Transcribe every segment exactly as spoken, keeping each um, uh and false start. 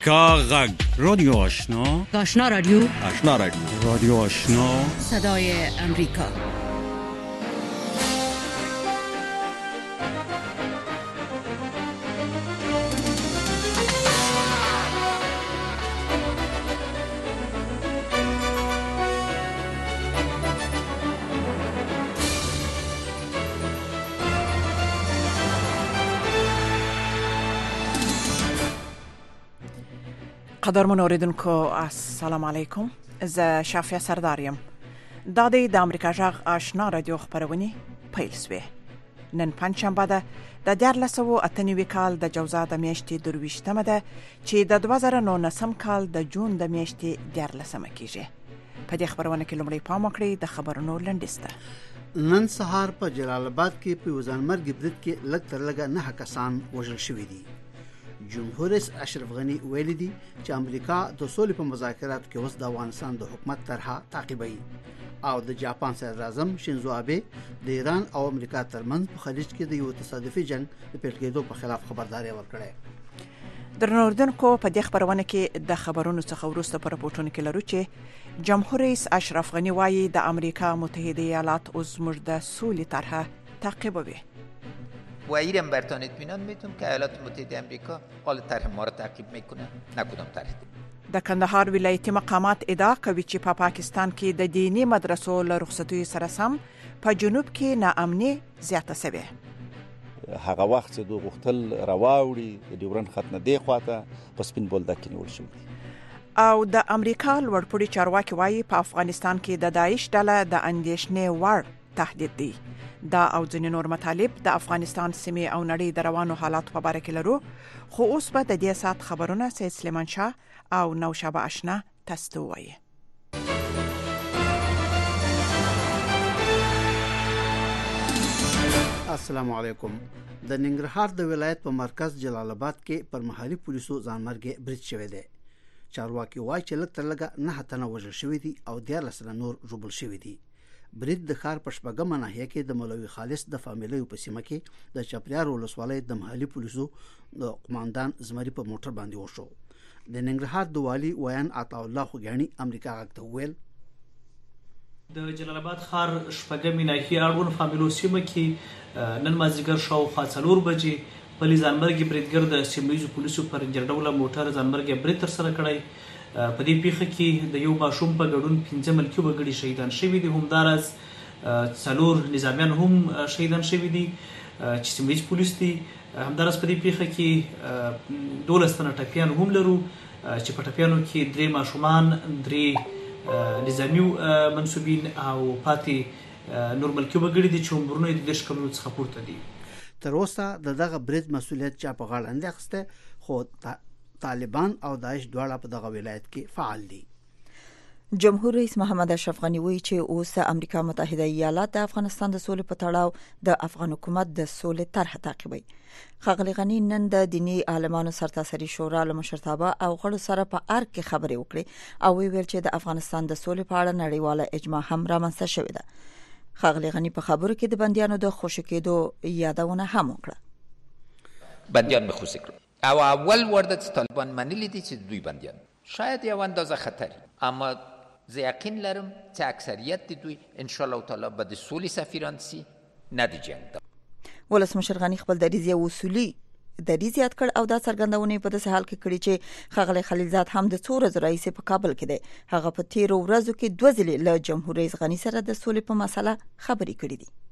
کاغذ رادیو آشنا آشنا رادیو آشنا رادیو رادیو آشنا صدای امریکا. قدرمن اوریدونکو السلام علیکم. زه شافیا سرداریم. دا د امریکا جغ آشنا رادیو خبرونه پیل سوې. نن پنځشنبه ده د دیارلس سوه اته نوي کال د جوزا د میاشتې درویشتمه ده چې د دوه زره نولسم کال د جون د میاشتې دیارلسمه کیږي. په دې خبرونه کې لومړی پام وکړئ د خبرونو لنډیسته. نن سهار په جلال آباد کې په ځانمرګي برید کې لږ تر لږه نه کسان وژل شوي دي. جمهور رئیس اشرف غنی ویلي دي چې امریکا د سولې په مذاکراتو کې اوس د افغانستان د حکومت طرحه تعقیبوي او د جاپان صدر اعظم شینزو آبه د ایران او امریکا ترمنځ په خلیج کې د یو تصادفي جنگ د پیل کېدو په خلاف خبرداري ورکړه. درنو اوریدونکو په دې خبرونه کې د خبرونو څخه وروسته په راپورټونو کې لرو چې جمهور رئیس اشرف غنی وایي د امریکا متحده ایالات اوس موږ د سولې طرحه تعقیبوي. و ایران برتان اطمینان میتونم که ایالات متحده آمریکا قال طرح ما را تعقیب میکنه، نه کدام طرح. د کندهار ولایتي مقامات ادعا کوي چې په پا پاکستان کې د دینی مدرسو له رخصتیو سره سم په جنوب کې ناامني زیاته شوه. هغه وخت چې دوی غوښتل راواوړي د ډیورن خط نه دی خواته په سپین بولدک کې نیول شو. او د امریکا لوړپوړي چارواکي وایي په افغانستان کې د داعش ډله د اندېښنې وړ تهدید دی. دا او ځینې نور مطالب د افغانستان سیمې او نړۍ د روانو حالاتو په اړه کې لرو، خو اوس به د دې سات خبرونه سید سلیمان شاه او نوشابه آشنا تاسو ته وایي. السلام علیکم. د ننګرهار د ولایت په مرکز جلال آباد کې پر محلي پولیسو ځانمرګي برید شوی دی. چارواکي وایي چې لږ تر لږه نه تنه وژل شوی دي او دیارلس نور ژوبل شوی دي. برید د ښار په شپږمه ناحیه کې د مولوي خالص د فامیلیو په سیمه کې د چپریار ولسوالۍ د محلي پولیسو د قوماندان زمري په موټر باندې وشو. د ننګرهار د والي ویان عطا الله خوګانی امریکا غږ ته ویل د جلال آباد ښار شپږمه ناحیه اړوند فامیلو سیمه کې نن مازیګر شاوخوا څلور بجې پلي ځانمرګي بریدګر د سیمهییزو پولیسو پر رینجر ډوله موټر ځانمرګي برید ترسره کړی. په دې پیښه کې د یو ماشوم په ګډون پنځه ملکي وګړي شهیدان شوي دي. همداراز څلور نظامیان هم شهیدان شوي دي چې سیمهییز پولیس دي. همداراز په دې پیښه کې دولس تنه ټپیان هم لرو چې په ټپیانو کې درې ماشومان، درې نظامي منصوبین او پاتې نور ملکي وګړي دي چې عمرونه یې د دېرش کلونو څخه پورته دي. تر اوسه د دغه برید مسؤلیت چا په غاړه نه اخیسته، خو طالبان او داعش دواړه په دغه ولایت کې فعال دي. جمهور رئیس محمد اشرف غنی وایي چې اوس امریکا متحده ایالات د افغانستان د سولې په تړاو د افغان حکومت د سولې طرحه تعقیبوي. ښاغلي غنی نن د دینی عالمانو سرتاسري شورا له مشرتابه او غړو سره په ارګ کې خبرې وکړې او ویل چې د افغانستان د سولې په اړه نړیواله اجماع هم رامنځته شوې ده. ښاغلي غنی په خبرو کې د بندیانو د خوشي کېدو یادونه هم وکړه. بندیان به خوشي کړو او اول ورده چې طالبان منلی دي چې دوی بندیان شاید یو اندازه خطر، اما زه یقین لرم چې اکثریت دوی ان شاء الله تعالی به د سولې سفیران سي، نه د جنگ. ولسمشر غنی خپل دریځ یو اصولي دریځ یاد کړ او دا څرګندونه په داسې حال کې کړې چې ښاغلی خلیلزاد هم د څو ورځو راهیسې په کابل کې دی. هغه په تیرو ورځو کې دوه ځلې له جمهور رئیس غنی سره د سولې په مسله خبرې کړې دي.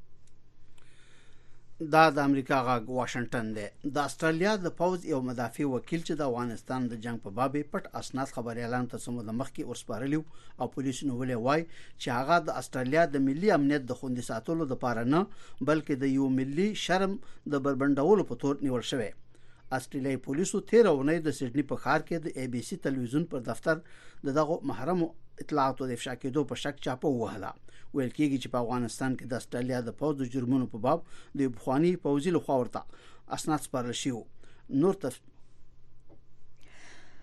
دا د امریکا غږ واشنگټن دی. د استرالیا د پوز یو مدافع وکیل چې د افغانستان د جنگ په باب پټ اسناد خبري اعلان ته سمو د مخکې ورسپارلیو او پولیسو نو ولې وای چې هغه د استرالیا د ملي امنیت د خوندي ساتلو د پاره نه بلکې د یو ملي شرم د بربندولو په تور نیول شوی. استرالیایي پولیسو تیر اونۍ د سډنی په ښار کې د ای بي سي تلویزیون پر دفتر د دغه محرم اطلاعاتو د افشا کېدو په شک چاپه وهله. ویل کېږي چې په افغانستان کې د استرالیا د پوز د جرمونو په باب د بخوانی پوزي له خوا ورته اسناد سپارل شي. نور تف...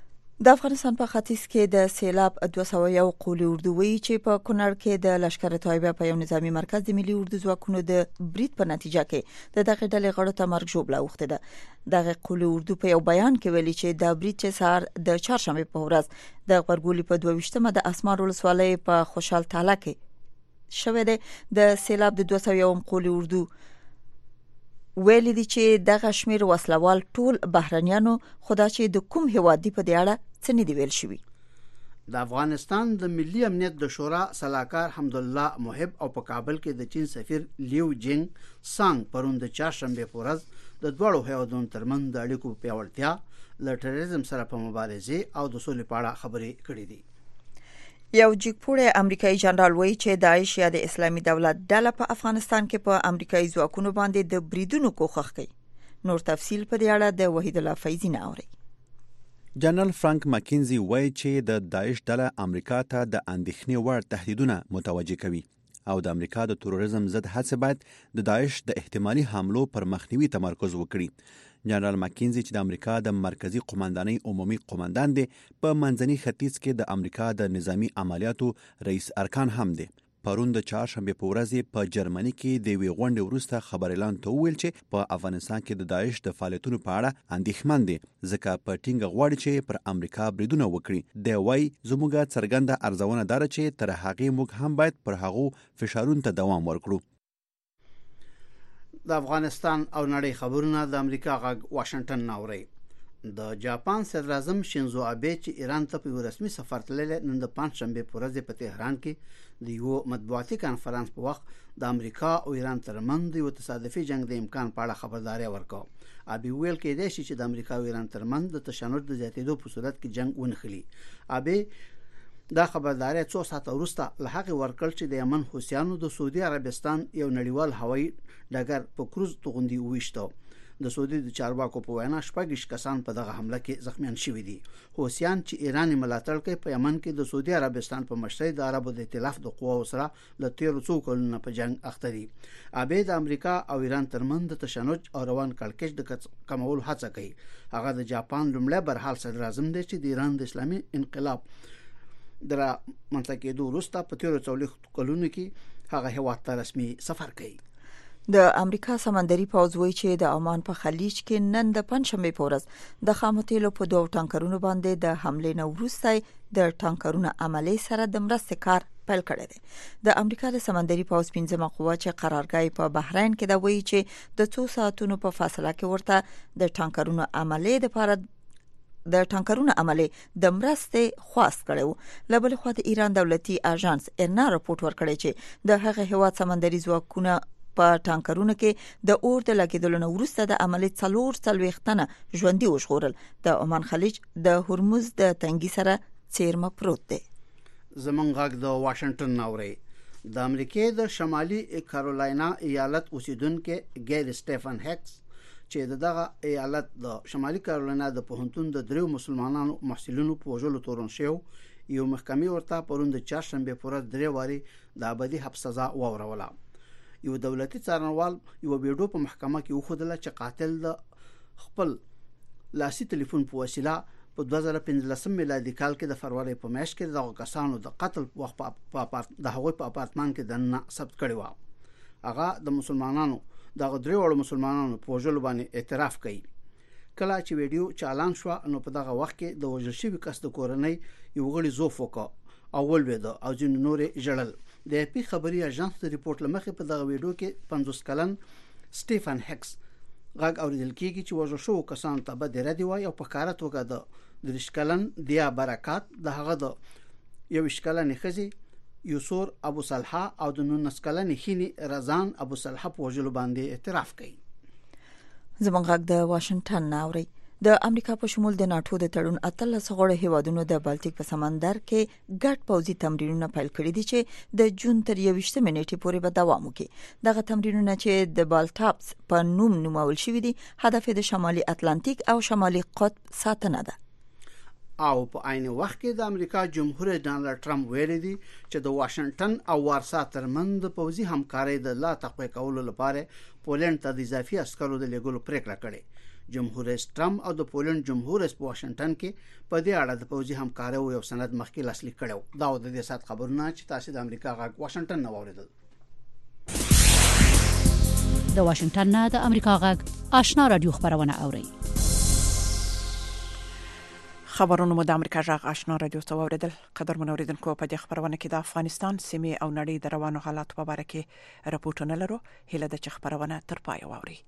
د افغانستان په ختیځ کې د سیلاب دوه سوه یو قولي اردو وایي چې په کونړ کې د لشکر طیبه په یو نظامی مرکز د ملي اردو ځواکونو د برید په نتیجه کې د دغه ډلې غړو ته مرګ ژوبله اوښتې ده. دغه قولي اردو په یو بیان کې ویلي چې د برید چې سهار د چهارشنبې په ورځ د غبرګولي په دوه ویشتمه د اسمار ولسوالۍ په خوشحال تاله کې شوې ده د سیلاب د دوه سوه یو قولي اردو ویلي دي چې دغه شمیر وسلوال ټول بهرنیانو خدا چې د کوم هیواد دی په دې اړه څه نه دی ویل شوی. د افغانستان د ملي امنیت د شورا صلاحکار حمدالله محب او په کابل کې د چین سفیر لیو جینګ سانګ پرون د چهارشنبې په ورځ د دوړو هیوادونو ترمنځ د اړیکو په پیاوړتیا له ټیرریزم سره په مبارزه او د سولې په اړه خبرې کړې دي. یو جګپوړی امریکایي جنرال وایي چې داعش یا د اسلامي دولت ډله په افغانستان کې په امریکایي ځواکونو باندې د بریدونو کوښښ کوي. نور تفصیل په دې اړه د وحید الله فیضی نه اوري. جنرال فرانک ماکینزي وایي چې د داعش ډله امریکا ته د اندېښنې وړ تهدیدونه متوجه کوي او د امریکا د تروریزم ضد هڅې باید د داعش د احتمالي حملو پر مخنیوي تمرکز وکړي. جنرال ماکینزي چې د امریکا د مرکزی قومندانۍ عمومي قومندان دی په منځني ختیځ کې د امریکا د نظامی عملیاتو رئیس ارکان هم دی. پرون د چهارشنبې په ورځ په جرمني کې د وی غونډې وروسته خبر اعلان ته وویل چې په افغانستان کې د داعش د فعالیتونو په اړه اندېښمن دي ځکه په ټینګه غواړي چې پر امریکا بریدونه وکړي. دی وايي زموږ څرګنده ارزونه ده چې تر هغې موږ هم باید پر هغو فشارونو ته دوام ورکړو. د افغانستان او نړۍ خبرونه د امریکا غږ واشنگټن ناوړي. د جاپان صدر اعظم شینزو آبه چې ایران ته په رسمي سفر تللی نن د پنځشنبې په ورځ په تهران کې د یو مطبوعاتي کانفرنس په وخت د امریکا او ایران ترمنځ یو تصادفي جنگ د امکان په اړه خبرداري ورکړه. آبه ویل کېدای شي چې د امریکا او ایران ترمنځ د تشنج د زیاتېدو په صورت کې جنگ ونښلي. آبه دا خبرداري څو ساعته وروسته له هغې ورکړل چې د یمن حوثیانو د سعودي عربستان یو نړیوال هوایي ډګر په کروز توغندي وویشته. د سعودي د چارواکو په وینا شپږ کسان په دغه حمله کې زخمیان شوي دي. حوثیان چې ایران ملاتړ کوي په یمن کې د سعودي عربستان په مشرۍ د عربو د ائتلاف د قواو سره له تیرو څو کلونو په جنگ اخته دي. آبه د امریکا او ایران ترمنځ د تشنج او روان کړکېچ د کمولو هڅه کوي. هغه د جاپان لومړی برحال صدر اعظم دی چې د ایران د اسلامي انقلاب در منځ کېدو وروسته په تیرو څلوېښتو کلونو کې هغه هیواد ته رسمي سفر کوي. د امریکا سمندري پوځ وایي چې د عمان په خلیج کې نن د پنځشنبې په ورځ د خامو تیلو په دوه ټانکرونو باندې د حملې نه وروسته د ټانکرونو عملي سره د مرستې کار پیل کړی دی. د امریکا د سمندري پوځ پنځمه قوه چې قرارګاه په بحرین کې دا وایي چې د څو ساعتونو په فاصله کې ورته د ټانکرونو عملي د لپاره د ټانکرونو عملي د مرستې خواست کړو. له بل خوا د ایران دولتي اژانس ارنا راپورټ ورکړی چې د هغه هیواد سمندري ځواکونه په ټانکرونو کې د اور د لګیدلو نه وروسته د عملي څلور څلوېښتنه ژوندي وژغورل. د عمان خلیج د هرمز د تنګي سره څیرمه پروت دی. زمونږ غږ د واشنگټن ناوړي. د امریکای د شمالي کارولاینا ایالت اوسیدونکو ګیر سټیفن هکس چې دغه ایالت د شمالي کارولاینا د پوهنتون د دریو مسلمانانو محصلینو په وژلو تورن شو یو محکمې ورته پرون د چهارشنبې په ورځ درې واري د ابدي حبس سزا ووروله. یو دولتي څارنوال یو ویډیو په محکمه کې وښودله چې قاتل د خپل لاسي ټلیفون په وسیله په دوه زره پنځلسم میلادي کال کې د فروری په میاشت کې د کسانو د قتل وخت په د هغوی په اپارتمان کې دننه ثبت کړی و. هغه د مسلمانانو د درې وړو مسلمانانو په وژلو باندې اعتراف کوي. کله چې ویډیو چالان شو نو په دغه وخت کې د وژل شوي کس د کورنۍ یو غړي زوف وکړ او ولوېده او ځینې نورې ژړل. د اپی خبري اژانس د ریپورت لمخې په دغه ویډیو کې پنځوس کلن سټیفن هکس غږ اوریدل کیږي چې وژل شو کسان ته به د ردی وای او په کار توګه د دریش کلن دیا برکات د هغه د یو کلن خزي یوسور ابو صالحه او د نونس کلن خینی رضان ابو صالحه په وژلو باندې اعتراف کوي. زمونږ غږ د واشنگټن ناوړي. د امریکا په شمول د ناتو د تړون اتلس غړو هیوادونو د بالټیک په سمندر کې ګډ پوځي تمرینونه پیل کړي دي چې د جون تر یوویشتمې نیټې پورې به دوام وکړي. دغه تمرینونه چې د بالټاپس په نوم نومول شوي دي هدف د شمالي اتلانتیک او شمالي قطب ساتنه ده. او په عین وخت کې د امریکا جمهور رئیس ډانلډ ټرمپ ویلي دي چې د واشنگټن او وارسا ترمنځ د پوځي همکارۍ د لا تقویه کولو لپاره پولند ته د اضافي عسکرو د لېږلو پریکړه کړې. جمهور رئیس ټرمپ او د پولند جمهور رئیس په واشنگټن کې په دې اړه د پوځي همکارۍ یو سند مخکې لاسلیک کړو. دا د دې سات خبرونه چې تاسو د امریکا غږ واشنگټن نه واوریدل. د واشنگټن نه د امریکا غږ آشنا رادیو خبرونه اوري. خبرونه مو د امریکا جغ آشنا رادیو څخه اوریدل. قدر منوریدونکو په دې خبرونه کې د افغانستان سیمې او نړۍ د روانو حالاتو په اړه کې راپورټونه لرو. هله د چ خبرونه تر پای واوري.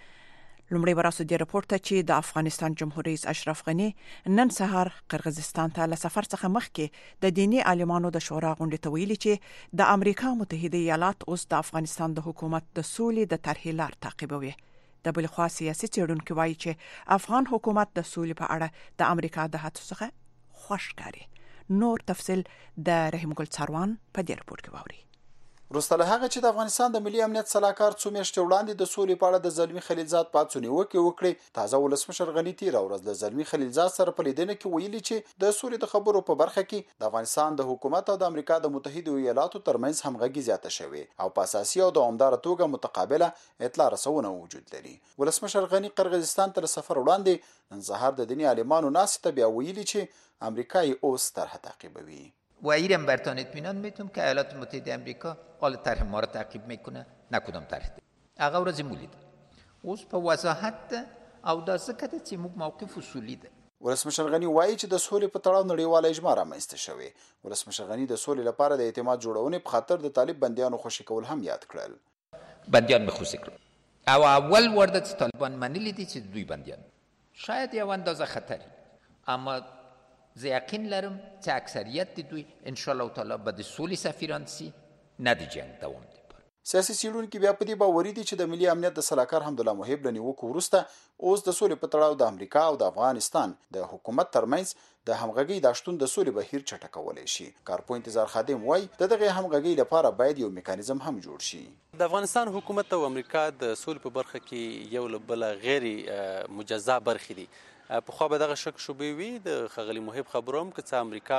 لومړی براسو د راپورټ ته چې د افغانستان جمهور رئیس اشرف غنی نن سهار قرغیزستان ته له سفر څخه مخکې د دینی عالمانو د شورا غونډې ته ویلي چې د امریکا متحده ایالات اوس د افغانستان د حکومت د سولې د طرحې لار تعقیبوي. د بل خوا سیاسي څېړونکو وایي چې افغان حکومت د سولې په اړه د امریکا د هڅو څخه خوښ ښکاري. نور تفصیل د رحیم ګل څاروان په دې راپور کې واوري. وروسته له هغه چې د افغانستان د ملي امنیت صلاحکار څو میاشتې وړاندې د سولې په اړه د زلمی خلیلزاد پاتې نیوکې وکړې، تازه ولسمشر غنی تیر ورځ د زلمی خلیلزاد سره په لیدنه کې ویلي چې د سولې د خبرو په برخه کې د افغانستان د حکومت او د امریکا د متحده ایالاتو ترمنځ همغږي زیاته شوې او په اساسي او دوامدار توګه متقابله اطلاع رسونه وجود لري. ولسمشر غنی قرغیزستان ته سفر وړاندې نن سهار د دینی عالمانو ناستې ته بیا ویلي چې امریکا یې اوس طرح تعقیبوي. و ایران برتان اطمینان میتونم که ایالات متحده امریکا حال طرح ما را تعقیب میکنه، نه کدام طرح ده. هغه ورځ مولید اوس په وضاحت او د ذکر چې موږ موقف اصولي ده. ولسمشر غنی وایي چې د سولې په تړاو نړیواله اجماع رامنځته شوې. ولسمشر غنی د سولې لپاره د اعتماد جوړونې په خاطر د طالب بندیانو خوشي کول هم یاد کړل. بندیان به خوشي کړل او اول ورده چې طالبان منلي دي چې دوی بندیان شاید یو اندازه خطري، اما زه یقین لرم چې اکثریت دوی ان شاء الله تعالی به د سولې سفیران سي، نه د جنگ دوام دي. سیاسي څېړونکي بیا په دې باوري دي چې د ملي امنیت د صلاحکار حمدالله محب له نیوکو وروسته اوس د سولې په تړاو د امریکا او د افغانستان د حکومت ترمنځ د همغږۍ د شتون د سولې بهیر چټکولی شي. کارپو انتظار خادم وایي د دغه همغږۍ لپاره باید یو میکانیزم هم جوړ شي. د افغانستان حکومت او امریکا د سولې په برخه کې یو له بله غیر مجزا برخې دي. په خو به دغه شک شوبې وي د خغلی محب خبروم که څه امریکا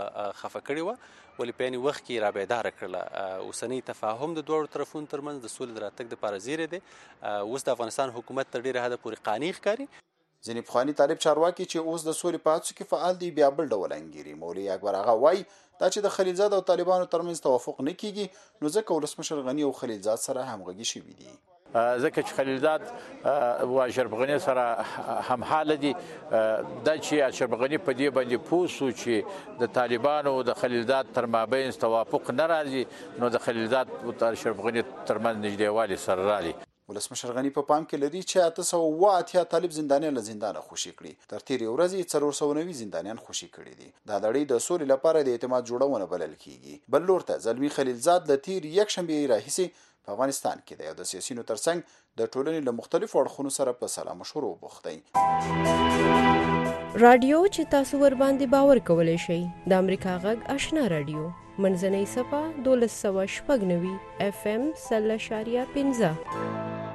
خفه کړې وه، ولې په یعنې وخت کې رابیداره کړله. اوسنی تفاهم د دواړو طرفونو ترمنځ د سولې د راتګ دپاره زیری دی. اوس د افغانستان حکومت تر ډېره حده پورې قانع ښکاري. ځینې پخواني طالب چارواکي چې اوس د سولې په هڅو کې فعال دي بیا بل ډول انګیري. مولوي اکبر آغا وایي دا چې د خلیلزاد او طالبانو ترمنځ توافق نه کیږي، نو ځکه ولسمشر غني او خلیلزاد سره همغږي شوي دي. ځکه چې خلیلزاد او اشرف غني سره هم حال دي. دا چې اشرف غني په دې باندې پوه شو چې د طالبانو او د خلیلزاد تر مابین توافق نه راځي، نو د خلیلزاد او اشرف غني ترمنځ نږدېوالی سره راځي. ولسمشر غني په پام کې لري چې اته سوه اوه اتیا طالب زندانیان له زندانه خوشي کړي. تر تېرې ورځې څلور سوه نوي زندانیان خوشي کړي دي. دا لړۍ د سولې لپاره د اعتماد جوړونه بلل کیږي. بل لور ته زلمی خلیلزاد له تېر یکشنبې راهیسې په افغانستان کې د یو د سیاسینو ترڅنګ د ټولنې له مختلفو اړخونو سره په سلا مشورو بوخت دی. رادیو چې تاسو ور باندې باور کولای شئ د امریکا غږ آشنا رادیو منځنۍ صفه دولس سوه شپږ نوي اف ام سل اشاریه پنځه.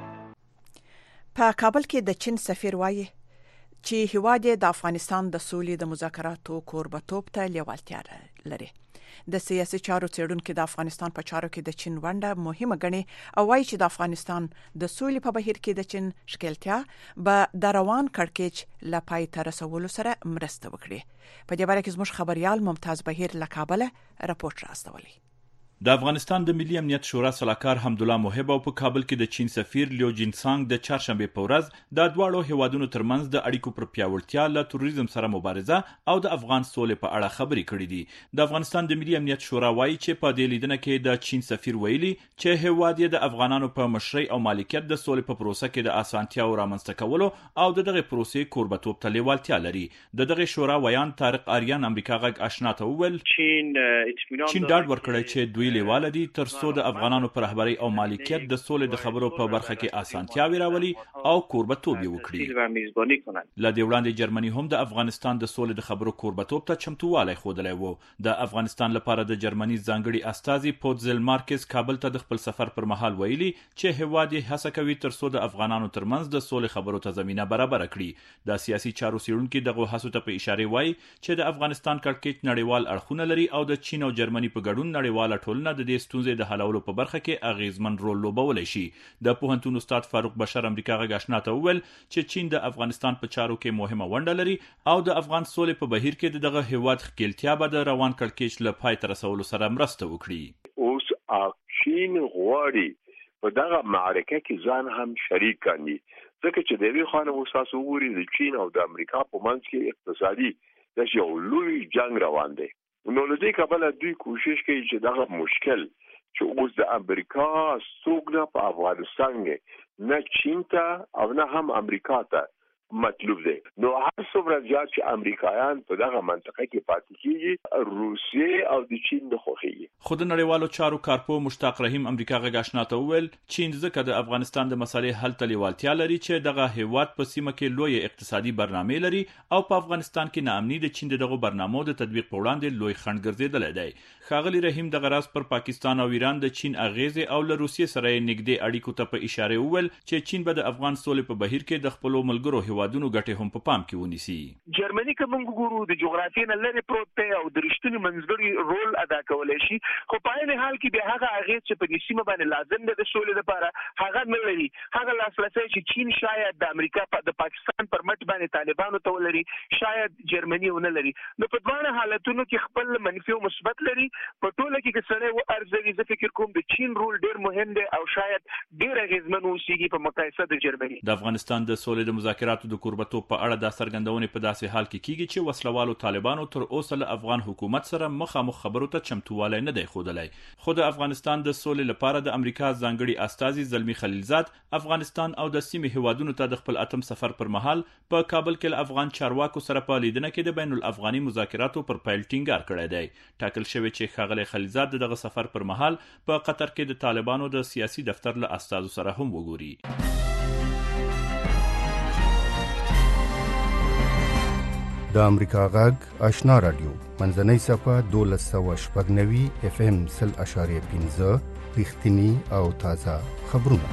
په کابل کې د چین سفیر وایي چې هیواد د افغانستان د سولې د مذاکراتو کوربتوب ته لیوالتیا لري. د سیاسي چارو څېړونکو د افغانستان په چارو کې د چین ونډه مهمه ګڼي او وایي چې د افغانستان د سولې په بهیر کې د چین ښکېلتیا به د روان کړکېچ له پای ته رسولو سره مرسته وکړي. په دې باره کې زموږ خبريال ممتاز بهیر له کابل راپورټ راستولی. د افغانستان د ملي امنیت شورا سلاکار حمدالله محب او په کابل کې د چین سفیر لیو جینسانګ د چهارشنبه په ورځ د دواړو هیوادونو ترمنځ د اړیکو پر پیاوړتیا له تروریزم سره مبارزه او د افغان سولې په اړه خبرې کړې دي. د افغانستان د ملي امنیت شورا وایي چې په دې لیدنه کې د چین سفیر ویلي چې هیواد یې د افغانانو په مشرۍ او مالکیت د سولې په پروسه کې د اسانتیاو رامنځته کولو او د دغه پروسې کوربتوب ته لیوالتیا لري. د دغه شورا ویان طارق آریان امریکا غږ آشنا ته وویل چین چین ډاډ ورکړی چې دوی لیواله دي ترڅو د افغانانو پر رهبرۍ او مالکیت د سولې د خبرو په برخه کې اسانتیاوي راولي او کوربتوب یې وکړي. له دې وړاندې جرمني هم د افغانستان د سولې د خبرو کوربتوب ته چمتووالی ښودلی و. د افغانستان لپاره د جرمني ځانګړي استازي پوتزل مارکز کابل ته د خپل سفر پر مهال ویلي چې هیواد یې هڅه کوي ترڅو د افغانانو ترمنځ د سولې خبرو ته زمینه برابره کړي. د سیاسي چارو څېړونکي دغه هڅو ته په اشاره وایي چې د افغانستان کړکېچ نړیوال اړخونه لري او د چین او جرمني په ګډون نړیواله ټولنه تړونونه د دې ستونزې د حلولو په برخه کې اغیزمن رول لوبولی شي. د پوهنتون استاد فاروق بشر امریکا غږ آشنا ته وویل چې چین د افغانستان په چارو کې مهمه ونډه لري او د افغان سولې په بهیر کې دغه هیواد ښکیلتیا به د روان کړکېچ له پای ته رسولو سره مرسته وکړي. اوس چین غواړي په دغه معرکه کې ځان هم شریک کړي، ځکه چې د یوې خانه اوساس وګوري د چین او د امریکا په منځ کې اقتصادي د یو لوی جنگ روان دی. نو له دې کبله دوی کوشش کوي چې دغه مشکل چې اوس د امریکا څوک نه په افغانستان کې نه چین ته او نه هم امریکا ته مطلوب دی. نو هر څومره زیات چې امریکایان په دغه منطقه کې پاتې کیږي، روسیې او د چین نه خوښیږي. خو د نړیوالو چارو کارپو مشتاق رحیم امریکا غږ آشنا ته وویل چین ځکه د افغانستان د مسالې حل ته لیوالتیا لري چې دغه هیواد په سیمه کې لوی اقتصادي برنامه لري او په افغانستان کې ناامني د چین دغه برنامو د تطبیق په وړاندې لوی خنډ ګرځیدلی دی. ښاغلي رحیم دغه راز پر پاکستان او ایران د چین اغیزې او له روسیې سره یې نږدې اړیکو ته په اشاره وویل چې چین به د افغان سولې په بهیر کې د خپلو ملګرو هیوادونو ګټې هم په پام کې ونیسي. جرمني که موږ ګورو د جغرافیې نه لرې پروت دی او د رښتیني منځګړي رول ادا کولی شي، خو په عین حال کې بیا هغه اغیز چې په دې سیمه باندې لازم دی د سولې لپاره هغه نه لري. هغه لاسرسی چې چین شاید د امریکا د پاکستان پر مټ باندې طالبانو ته ولري، شاید جرمني ونه لري. نو په دواړه حالتونو کې خپل منفي او مثبت لري. په ټوله کې که سړی وارزوي، زه فکر کوم د چین رول ډېر مهم دی او شاید ډېر اغیزمن اوسیږي په مقایسه د جرمني. د افغانستان د سولې د مذاکراتو د کوربتوب په اړه دا څرګندونې په داسې حال کې کیږي چې وسلوالو طالبانو تر اوسه له افغان حکومت سره مخامخ خبرو ته چمتووالی نه دی ښودلی. خو د افغانستان د سولې لپاره د امریکا ځانګړي استازي زلمي خلیلزاد افغانستان او د سیمې هیوادونو ته د خپل اتم سفر پر مهال په کابل کې له افغان چارواکو سره په لیدنه کې د بین الافغاني مذاکراتو پر پیل ټینګار کړی دی. ټاکل شوی چې ښاغلی خلیلزاد دغه سفر پر مهال په قطر کې د طالبانو د سیاسي دفتر له استازو سره هم وګوري. د امریکا غږ آشنا رادیو منځنۍ صفه دولس سوه شپږ نوي اف ام سل اشاریه پنځه رښتینی او تازه خبرونه.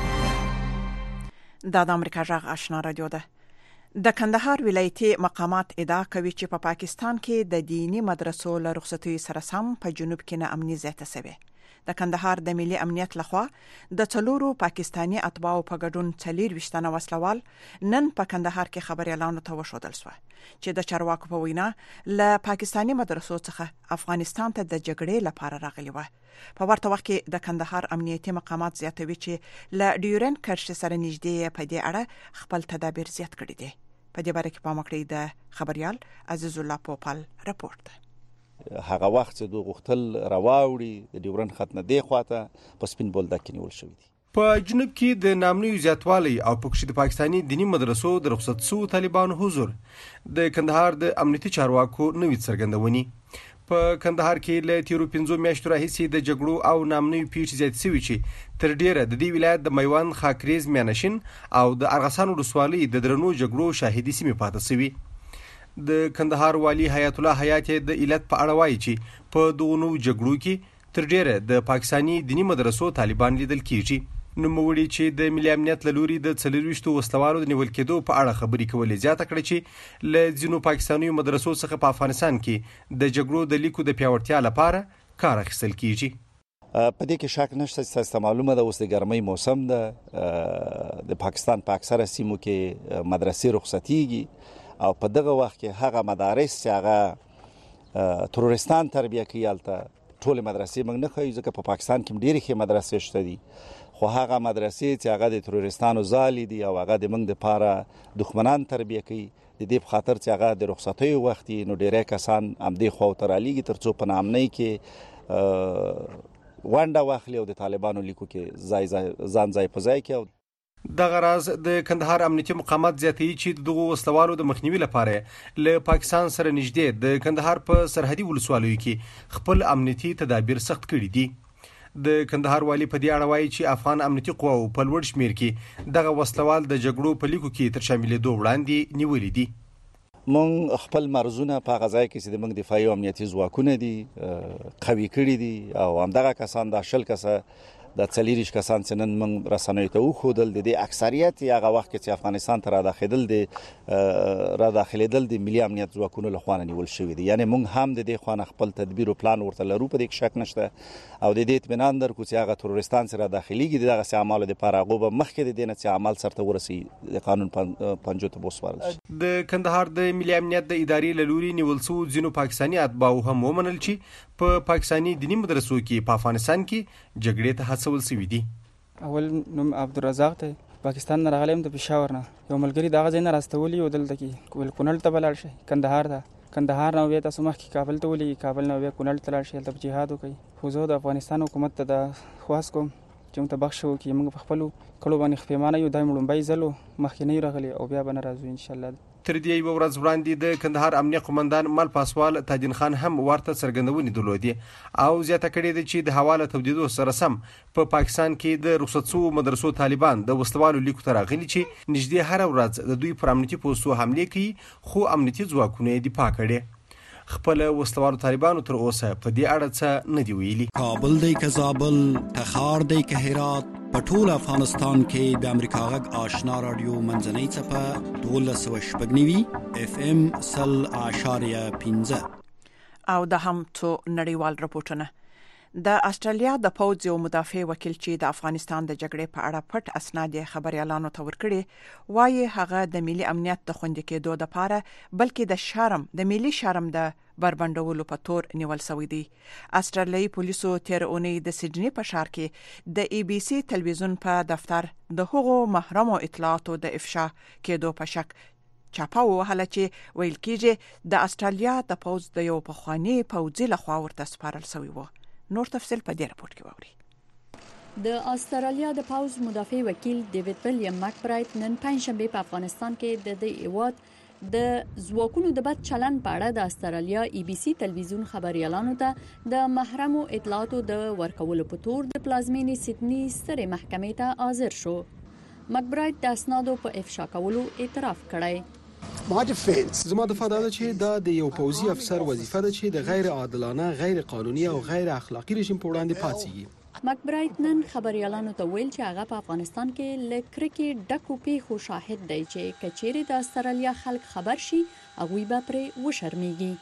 دا د امریکا غږ آشنا رادیو ده. د کندهار ولایتي مقامات ادعا کوي چې په پا پاکستان کې د دینی مدرسو له رخصتۍ سره سم په جنوب کې ناامني زیاته شوې. د کندهار د ملي امنیت لخوا د څلورو پاکستانی اتباعو په ګډون څلور ویشتنه وسلوال نن په کندهار کې خبريالانو ته وښودل شو چې د چارواکو په وینا له پاکستانی مدرسو څخه افغانستان ته د جګړې لپاره راغلي و. په ورته وخت کې د کندهار امنیتي مقامات زیاتوي چې له ډیورن کرښې سره نږدې په دې اړه خپل تدابیر زیات کړي دي. په دې باره کې پام وکړئ. د خبريال عزیز الله پوپل رپورت. هغه وخت چې دوی غوښتل راواوړي د ډیورن خط نه دی خواته په سپین بولدک کې نیول شوی دي. په جنوب کې د نامنوي زیاتوالی او پکښې د پاکستاني دینی مدرسو د رخصت شوو طالبانو حضور د کندهار د امنیتي چارواکو نوې څرګندونې. په کندهار کې له تیرو پنځو میاشتو راهیسې د جګړو او نامنوي پیښې زیات شوي چې تر ډیره د دې ولایت د میوند، خاکریز، میانشین او د ارغسان ولسوالۍ د درنو جګړو شاهدي سیمې پاتې شوي. د کندهار والی حیات الله حیات د علت په اړه وایي چې په دغو نوو جګړو کې تر ډیره د پاکستاني دینی مدرسو طالبان لیدل کیږي. نوموړي چې د ملي امنیت له لوري د څلرویشتو وسلوالو د نیول کېدو په اړه خبرې کولې زیاته کړه چې له ځینو پاکستاني مدرسو څخه په افغانستان کې د جګړو د لیکو د پیاوړتیا لپاره کار اخیستل کیږي. په دې کې شک نشته چې تاسو معلومه ده اوس د ګرمۍ موسم ده، د پاکستان په اکثره سیمو کې مدرسې رخصتیږي او په دغه وخت کې هغه مدارس چې هغه ترورستان تربیه کوي هلته ټولې مدرسې موږ نه ښیو ځکه په پاکستان کې ډېرې ښې مدرسې شته دي، خو هغه مدرسې چې هغه د ترورستانو ځالې دي او هغه د موږ دپاره دښمنان تربیه کوي، د دې په خاطر چې هغه د رخصتیو وخت یي نو ډېری کسان همدې خواته رالیږي تر څو په ناامنۍ کې ونډه واخلي او د طالبانو لیکو کې ځان ځای په ځای کړي. دغه راز د کندهار امنیتي مقامات زیاتوي چې دغه وسلوالو د مخنیوي لپاره له پاکستان سره نږدې د کندهار په سرحدي ولسوالیو کې خپل امنیتي تدابیر سخت کړي دي. د کندهار والی په دې اړه وایي چې افغان امنیتي قواو په لوړ شمیر کې دغه وسلوال د جګړو په لیکو کې تر شاملېدو وړاندې نیولي دي. مونږ خپل مرزونه په هغه ځای کې چې د موږ دفاعي او امنیتي ځواکونه دي قوي کړي دي او همدغه کسان د شل کسه د څلیریش کسان چې نن موږ رسنیو ته وښودل د دې اکثریت هغه وخت چې افغانستان ته را داخلېدل د را داخلېدل د ملي امنیت ځواکونو له خوا نیول شوی دی. یعنی موږ هم د دې خوا خپل تدبیر او پلان ورته لرو، په دې کې شک نشته او د دې اطمینان درکو چې هغه تروریستان سره داخليږي دغه اعمالو د لپاره هغه به مخکې د دې نه چې عمل سرته ورسي د قانون پنجو ته وسپارل شي. د کندهار د ملي امنیت د ادارې له لوري نیول شو ځینو پاکستاني اتباعو هم ومنل چې په پاکستاني دیني مدرسو کې په افغانستان کې جګړې ته هڅول شوي دي. اول نوم عبدالرزاق دی، پاکستان نه راغلی یم د پېښور نه. یو ملګري دغه ځای نه راستولي و دلته کې ویل کونړ ته به لاړ شئ، کندهار ته. کندهار نه بیا تاسو مخکې کابل ته ولېږي، کابل نه بیا کونړ ته لاړ شئ، هلته به جهاد وکړئ. خو زه د افغانستان حکومت ته دا خواست کوم چې موږ ته بخښ وکړي. موږ په خپلو کړو باندې خپېمانه یو، دا مې لومبی ځل و، مخکې نه یو راغلی او بیا به نه راځو انشاءالله. تر دې یوه ورځ وړاندې د کندهار امنیه قومندان مل پاسوال تاجین خان هم ورته څرګندونې درلودې او زیاته کړې ده چې د حواله تبدیدو سره سم په پا پاکستان کې د رخصت شوو مدرسو طالبان د وسلوالو لیکو ته راغلي چې نږدې هره ورځ د دوی پر امنیتي پوستو حملې کوي، خو امنیتي ځواکونه یې دفاع کړي. خپل وسلوالو طالبانو تر اوسه په دې اړه څه نه دی ویلي. کابل دی که زابل، تخار دی که هرات، په ټول افغانستان کې د امریکا غږ آشنا رادیو منځنۍ څپه دولس سوه شپږ نوي اف ام سل اعشاریه پنځه. او د هم څو نړیوال رپورټونه. د استرالیا د پوځ یو مدافع وکیل چې د افغانستان د جګړې په اړه پټ اسناد خبريالانو ته ورکړي، وايي هغه د ملي امنیت د خوندي کېدو لپاره بلکې د شرم د ملي شرم د بربندولو په تور نیول شوی دی. استرالیایي پولیسو تیر اونۍ د سیډني په ښار کې د ای بي سي تلویزیون په دفتر د هغو محرمو اطلاعاتو د افشا کېدو په شک چاپه وهله چې ویل کېږي د استرالیا د پوځ د یو پخوانی پوځي لخوا ورته سپارل شوی و. نور تفصیل په دې راپورټ کې ووري. د استرالیا د پوز مدافع وکیل ډیوډ ویلیام مکبرایت نن پنځشنبه په افغانستان کې د دې ایواد د ځواکونو د بد چلن په اړه د استرالیا ای بي سي تلویزیون خبريالانو ته د محرمو اطلاعاتو د ورکولو په تور د پلازمینې سیدني سترې محکمې ته حاضر شو. مکبرایت د اسنادو په افشا کولو اعتراف کړی. زما دفاع دا ده چې دا د یو پوځي افسر وظیفه ده چې د غیر عادلانه، غیر قانوني او غیر اخلاقی رژیم په وړاندې پاتېږي. مکبرایت نن خبريالانو ته ویل چې هغه په افغانستان کې ل کرکټ ډکو پیښو شاهد دی چې کچېره د استرالیا خلک خبر شي هغه به پرې وشرمېږي.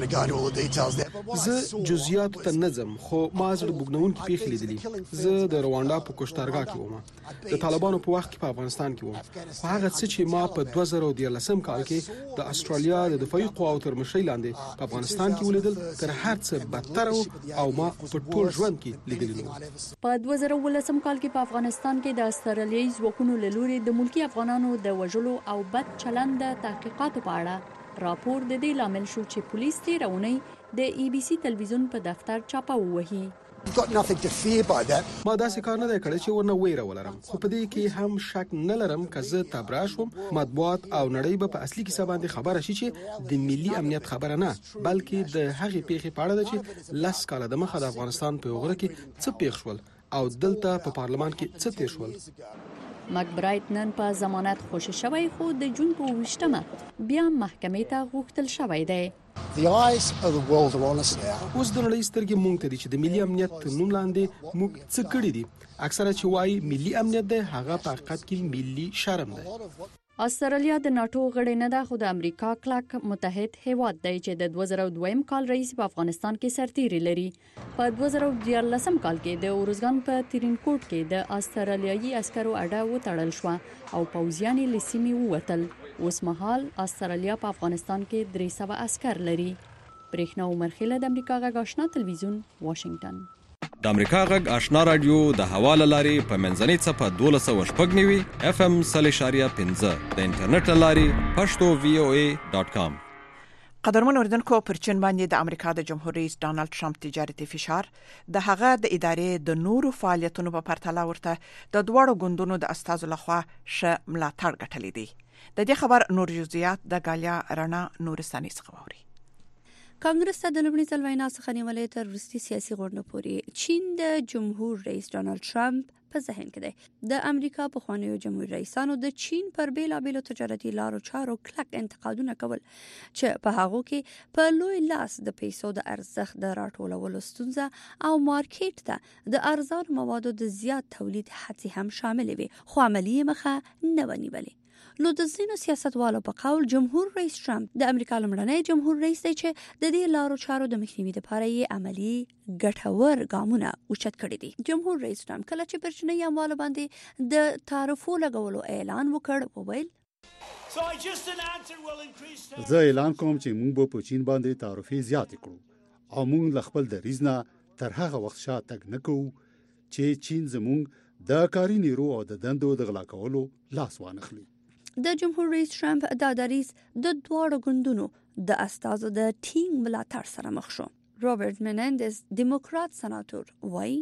زه جزئیات ته نظم خو ما زړه بوګنونکې پیښې لیدلې. زه د رواندا په کوشتارګا کې وم، د طالبانو په وخت کې په افغانستان کې وم. خو هغه څه چې ما په دوه زره ديارلسم کال کې د استرالیا د دفاعي قواو تر مشرۍ لاندې په افغانستان کې ولیدل تر هر څه بدتر او ما په ټول ژوند کې لیدلی نو. په دوه زره ولسم کال کې په افغانستان کې د استرالیایي ځواکونو له لوري د ملکی افغانانو د وژلو او بد چلند د تحقیقاتو په اړه راپور د دې لامل شو چې پولیس تیرونی د ای بي سي تلویزیون په دفتر چاپه ووهي. ما داسې کار نه دی کړی چې ورنه ویره ولرم، خو په دې کې هم شک نه لرم که زه تبرا شوم مطبوعات او نړۍ به په اصلي کیسه باندې خبره شي چې د ملي امنیت خبره نه بلکې د هغې پیښې په اړه ده چې لس کاله د مخه د افغانستان په غوړه کې څه پیښ شول او دلته په پارلمان کې څه تیر شول. مکبرایت نن په ضمانت خوشی شوی خو د جون په وشتمه بیا محکمې ته غوښتل شوی دی. اوس د نړۍ سترګې مونږ ته دي چې د ملي امنیت نوم لاندې موږ څه کړي دي. اکثره چې وایي ملي امنیت دی هغه په حقیقت کې ملي شرم دی. استرالیا د ناتو غړی نه ده خو د امریکا کلک متحد هیواد دی چې د دوه زره دویم کال رئیس په افغانستان کې سرتیری لري. په دوه زره دیارلسم کال کې د اورزګان په ترینکوټ کې د استرالیایي عسکرو اډه وتړل شو او پوځیان یې له سیمې ووتل. اوس مهال استرالیا په افغانستان کې درې سوه عسکر لري. برېښنا عمرخیله د امریکا غږ آشنا تلویزیون واشنگټن. د امریکا غږ آشنا رادیو د حواله لاري په منځنۍ څپه دولس سوه شپږ نوي اف ام سل اشاریه پنځه د انټرنیټ لاري پښتو وی او ای ډاټ کام. قدرمن اردوونکو پر چین باندې د امریکا د جمهور رئیس ډانلډ ټرمپ تجارتي فشار د هغه د ادارې د نورو فعالیتونو په پرتله ورته د دوړو غوندونو د استازو لخوا ش ملاتړ غټلې دي. د دې خبر نور جزئیات د غالیا رڼا نورستاني څخه ووري. کانګرس ته د لومړي ځل وینا څخه نیولې تر وروستي سیاسي غونډو پورې چین د جمهور رئیس ډانلډ ټرمپ په ذهن کې دی. د امریکا پخوانیو جمهوریت رئیسانو د چین پر بیلابیلو تجارتي لارو چارو کلک انتقادونه کول چې په هغه کې په لوی لاس د پیسو د ارزښت د راټولولو ستونزه او مارکیټ ته د ارزان موادو د زیات تولید هڅې هم شامل وي، خو عملی مخه نه ونیولې. نو د ځینو سیاستوالو په قول جمهور رئیس ټرمپ د امریکا لومړنی جمهور رئیس دی چې د دې لارو چارو د مخنیوي لپاره یې عملی ګټور ګامونه اوچت کړي دي. جمهور رئیس ټرمپ کله چې پر چیني اموالو باندې د تعرفو لګولو اعلان وکړ، وویل زه اعلان کوم چې موږ به په چین باندې تعرفې زیات کړو او موږ له خپل دریځ نه تر هغه وخت شاته تګ نه کوو چې چین زموږ د کاري نیرو او د دندو د غلا کولو لاس وانخلي. د جمهور رئیس ټرمپ دا دریځ د دواړو ګوندونو د استازو د ټینګ ملاتړ سره مخ شو. روبرت منندز دیموکرات سناتور وایي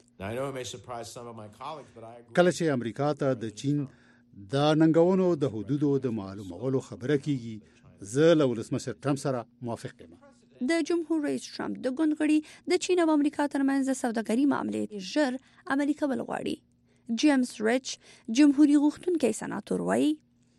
کله چې امریکا ته د چین د ننګونو د حدودو د معلومولو خبره کیږي زه له ولسمشر ټرمپ سره موافق یم. د جمهور رئیس ټرمپ د ګوند غړي د چین او امریکا ترمنځ د سوداګري معاملې ژر عملي کول غواړي. جیمز ریچ جمهوریت غوښتونکی سناتور وایي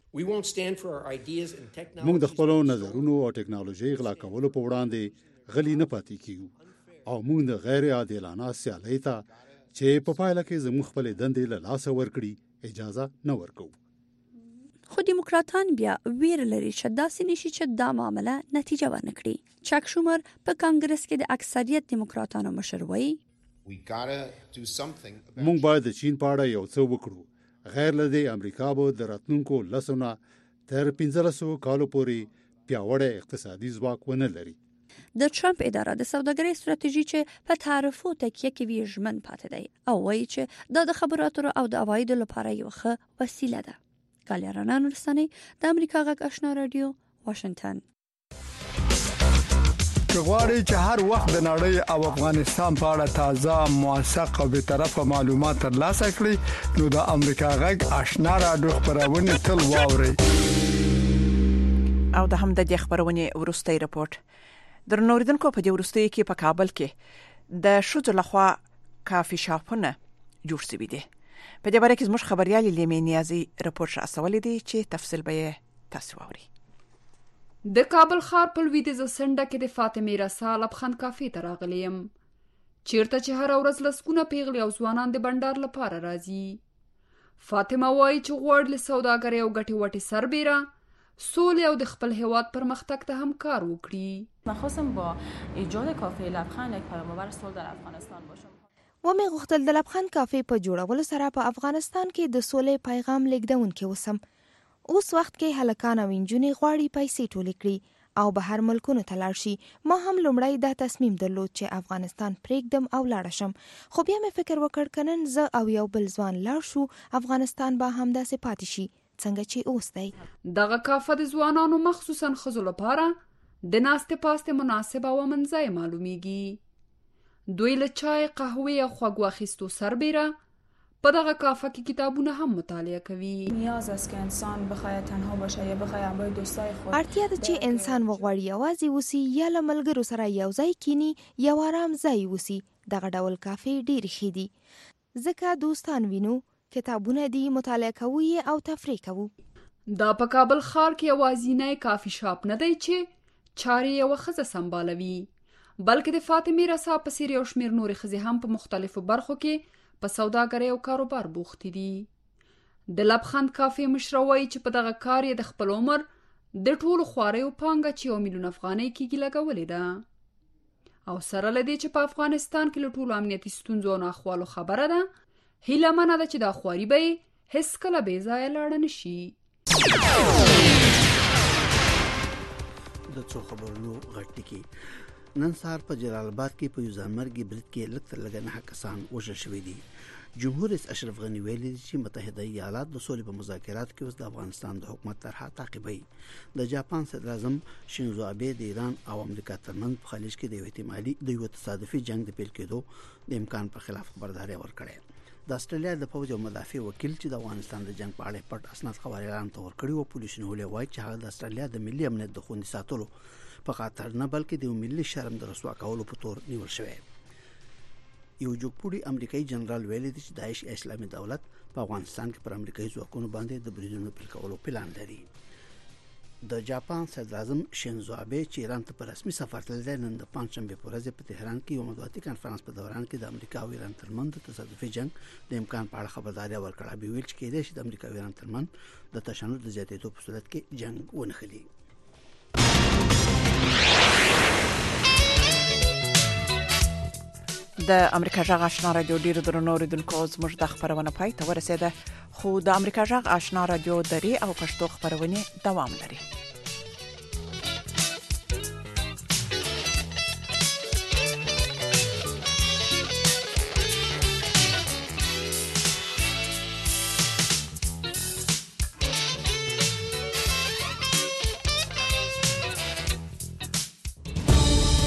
موږ د خپلو نظرونو او ټکنالوژي غلا کولو په وړاندې غلي نه پاتې کیږو او موږ د غیر عادلانه سیالۍ ته چې په پایله کې زموږ خپل دندې له لاسه ورکړي اجازه نه ورکوو. خو دیموکراتان بیا ویر لري چې داسې نشي چې دا معامله نتیجه ورنه کړي. چک شومر په کانګرس کې د اکثریت دیموکراتانو مشر وایي موږ باید د چین په اړه یو څه وکړو. غیر لدی امریکا به د راتلونکو لسونه تر پنځلسو کالو پورې پیاوړی اقتصادي ځواک ونه لري. د ټرمپ اداره د سوداګرۍ ستراتیژي چې په تعرفو تکیه کوي ژمن پاتې دی او وایي چې دا د خبرو اترو او د عوایدو لپاره یو ښه وسیله ده. کالیرانان رسنۍ د امریکا غږ آشنا رادیو، واشنگټن. غواړئ چې هر وخت د نړۍ او افغانستان په اړه تازه، موثق او به طرفه معلومات ترلاسه کړئ نو د امریکا غږ آشنا رادیو خبرونه تل واورئ. او د هم د دې خبرونه ورستۍ رپورت در نوردونکو په دې ورستۍ کې په کابل کې د شوزو لخوا کافي شاپونه جوړ شوي دي. په دې باره کې زموږ خبريال لیمې نیازي رپورت شاسولې دي چې تفصیل به تاسو واورئ. د کابل ښار په لویدیځه څنډه کې د فاطمه رسا لبخند کافي ته راغلی یم، چیرته چې هر ورځ لسګونه پیغلې او ځوانان د بندر لپاره راځي. فاطمه وایي چې غواړي له سوداګرۍ او ګټې وټې سربیره سولې او د خپل هیواد پرمختګ ته هم کار وکړي. من خواستم با ایجاد کافه لبخند یک پیامآور صلح در افغانستان باشم. و مې غوښتل د لبخند کافي په جوړولو سره په افغانستان کې د سولې پیغام لیږدونکي وسم. اوس وخت کې هلکان او نجونې غواړي پیسې ټولې کړي او بهر ملکونو ته لاړ شي. ما هم لومړی دا تصمیم درلود چې افغانستان پرېږدم او لاړ شم، خو بیا مې فکر وکړ که نن زه او یو بل ځوان لاړ شو افغانستان به همداسې پاتې شي څنګه چې اوس دی. دغه کافه د ځوانانو مخصوصا ښځو لپاره د ناستې پاستې مناسب او منځای معلومیږي. دوی له چای، قهوې او خوږو اخیستو سربیره په دغه کافه کې کتابونه هم مطالعه کوي. نیاز است که انسان بخواهد تنها باشه یا بخواهد همراه دوستای خود. اړتیا ده چې انسان وغواړي یوازې اوسي یا له ملګرو سره یو ځای کینی، یو آرام ځای اوسي. دغه ډول کافې ډېرې ښې دي ځکه دوستان وینو، کتابونه دي، مطالعه کوو او تفریح کوو. دا په کابل ښار کې یوازینی کافي شاپ نه دی چې چارې یوه ښځه سمبالوي، بلکې د فاطمه رسا په څېر یو شمېر نورې ښځې هم په مختلفو برخو کې په سوداګرۍ او کاروبار بوختې دي. د لبخند کافي مشره وایي چې په دغه کار یې د خپل عمر د ټولو خواریو پانګه چې یو میلیون افغانۍ کېږي لګولې ده. او سره له دې چې په افغانستان کې له ټولو امنیتي ستونزو او ناخوالو خبره ده، هیله منه ده چې دا خواري به یې هېڅکله بې ځایه لاړه نه شي. د څو خبرونو غټ ټکی. نن سهار په جلال آباد کې په یو ځانمرګي برید کې لږ تر لږه نهه کسان وژل شوي دي. جمهور رئیس اشرف غني ویلي چې متحده ایالات د سولې په مذاکراتو کې اوس د افغانستان د حکومت طرحه تعقیبوي. د جاپان صدر اعظم شینزو آبه د ایران او امریکا ترمنځ په خلیج کې د یو احتمالي د یو تصادفي جنگ د پیل کېدو د امکان په خلاف خبرداري ورکړې. د استرالیا د پوځ او مدافع وکیل چې د افغانستان د جنگ په اړه پټ اسناد خبري اعلان تور کړی او پولیسو ولې وایي چې هغه د استرالیا د ملي امنیت د خوندي ساتلو په خاطر نه بلکې د ملي شرم د رسوا کولو په تور نیول شوی. یو جوړپوړي امریکایي جنرال ویلي دی چې داعش اسلامي دولت په افغانستان کې پر امریکایي ځواکونو باندې د بریدونو پر کولو پلان لري. د جاپان صدر اعظم شینزو آبه چې ایران ته په رسمي سفر تللی نن د پنځشنبه په ورځ په تهران کې یو مطبوعاتي کانفرنس په دوران کې د امریکا او ایران ترمنځ د تصادفي جنگ د امکان په اړه خبرداري ورکړه. به ویل چې کېدای شي د امریکا او ایران ترمنځ د تشنج د زیاتېدو په صورت کې جنگ ونښلي. د امریکا جغ آشنا رادیو ډیرو درنو اوریدونکو زموږ د خبرونه پای ته ورسېده، خو د امریکا جغ آشنا رادیو درې او پښتو خبرونه دوام لري.